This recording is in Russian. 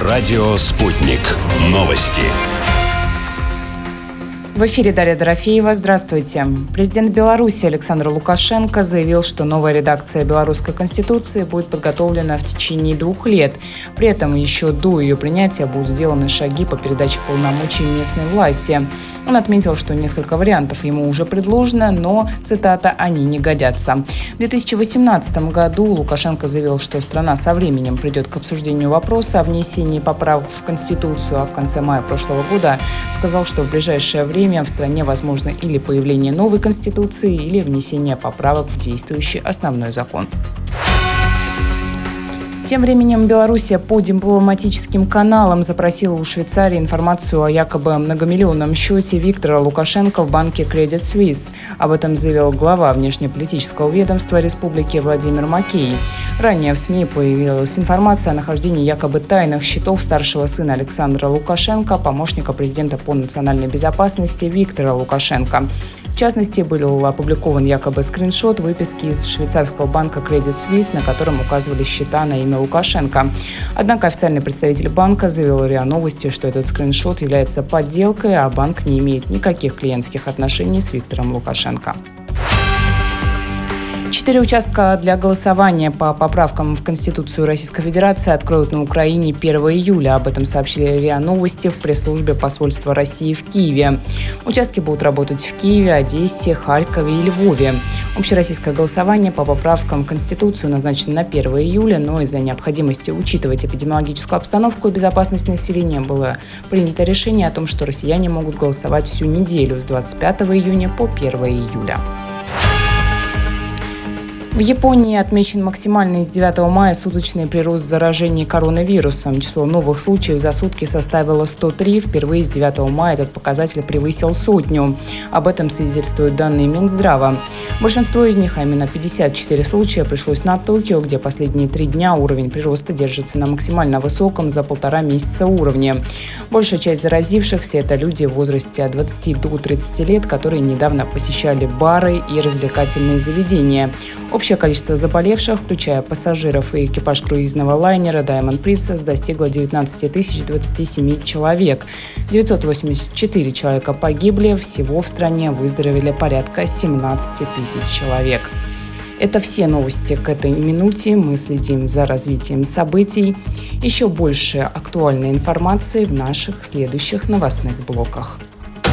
Радио «Спутник». Новости. В эфире Дарья Дорофеева. Здравствуйте. Президент Беларуси Александр Лукашенко заявил, что новая редакция Белорусской Конституции будет подготовлена в течение 2 лет. При этом еще до ее принятия будут сделаны шаги по передаче полномочий местной власти. Он отметил, что несколько вариантов ему уже предложено, но, цитата, «они не годятся». В 2018 году Лукашенко заявил, что страна со временем придет к обсуждению вопроса о внесении поправок в Конституцию, а в конце мая прошлого года сказал, что в ближайшее время в стране возможно или появление новой Конституции, или внесение поправок в действующий основной закон. Тем временем Белоруссия по дипломатическим каналам запросила у Швейцарии информацию о якобы многомиллионном счете Виктора Лукашенко в банке Credit Suisse. Об этом заявил глава внешнеполитического ведомства республики Владимир Макей. Ранее в СМИ появилась информация о нахождении якобы тайных счетов старшего сына Александра Лукашенко, помощника президента по национальной безопасности Виктора Лукашенко. В частности, был опубликован якобы скриншот выписки из швейцарского банка Credit Suisse, на котором указывали счета на имя Лукашенко. Однако официальный представитель банка заявил РИА Новости, что этот скриншот является подделкой, а банк не имеет никаких клиентских отношений с Виктором Лукашенко. 4 участка для голосования по поправкам в Конституцию Российской Федерации откроют на Украине 1 июля. Об этом сообщили РИА Новости в пресс-службе посольства России в Киеве. Участки будут работать в Киеве, Одессе, Харькове и Львове. Общероссийское голосование по поправкам в Конституцию назначено на 1 июля, но из-за необходимости учитывать эпидемиологическую обстановку и безопасность населения было принято решение о том, что россияне могут голосовать всю неделю с 25 июня по 1 июля. В Японии отмечен максимальный с 9 мая суточный прирост заражений коронавирусом. Число новых случаев за сутки составило 103. Впервые с 9 мая этот показатель превысил 100. Об этом свидетельствуют данные Минздрава. Большинство из них, а именно 54 случая, пришлось на Токио, где последние 3 дня уровень прироста держится на максимально высоком за 1,5 месяца уровне. Большая часть заразившихся – это люди в возрасте от 20 до 30 лет, которые недавно посещали бары и развлекательные заведения. Общее количество заболевших, включая пассажиров и экипаж круизного лайнера Diamond Princess, достигло 19 027 человек. 984 человека погибли. Всего в стране выздоровели порядка 17 000 человек. Это все новости к этой минуте. Мы следим за развитием событий. Еще больше актуальной информации в наших следующих новостных блоках.